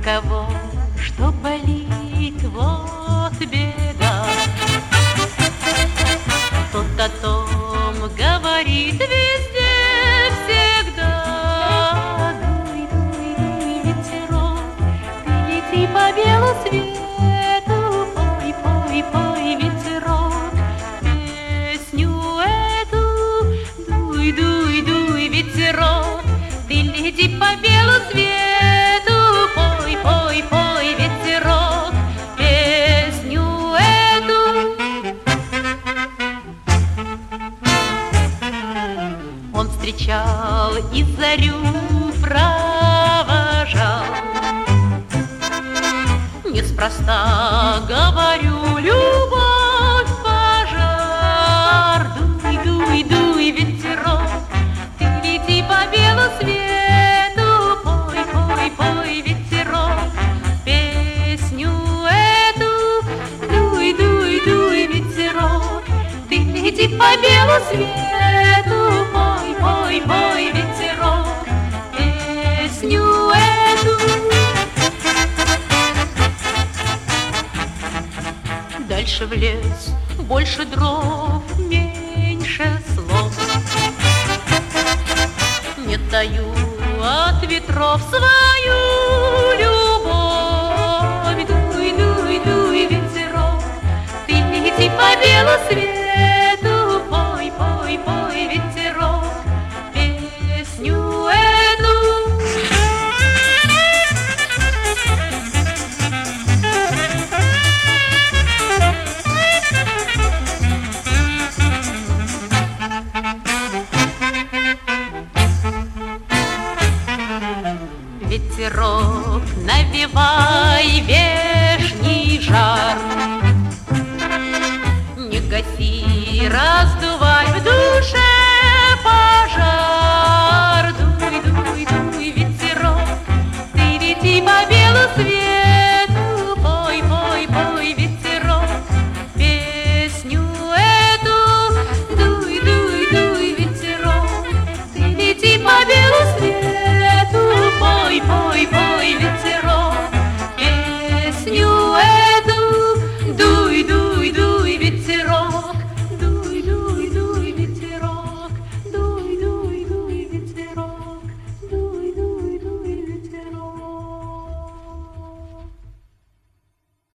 кого что болит, вот беда. Тот о том говорит везде, всегда. Дуй, дуй, дуй, ветерок, ты лети по белу свету. Пой, пой, пой, ветерок, песню эту. Дуй, дуй, дуй, ветерок, ты лети по белу свету. Пой, пой, пой, ветерок, песню эту. Он встречал и зарю провожал. Неспроста говорю, любовь пожар. Дуй, дуй, дуй, ветерок, ты лети по белу свету. Пой, пой, пой, ветерок, песню эту. Дуй, дуй, дуй, ветерок, ты лети по белу свету. Пой, пой, пой, ветерок, песню эту. Дальше в лес, больше дров, меньше слов. Не таю от ветров свою любовь. Дуй, дуй, дуй, ветерок, ты лети по белу свету. Пой, пой, пой, ветерок, песню эту. Ветерок, навевай вешний жар, не гаси раздумья.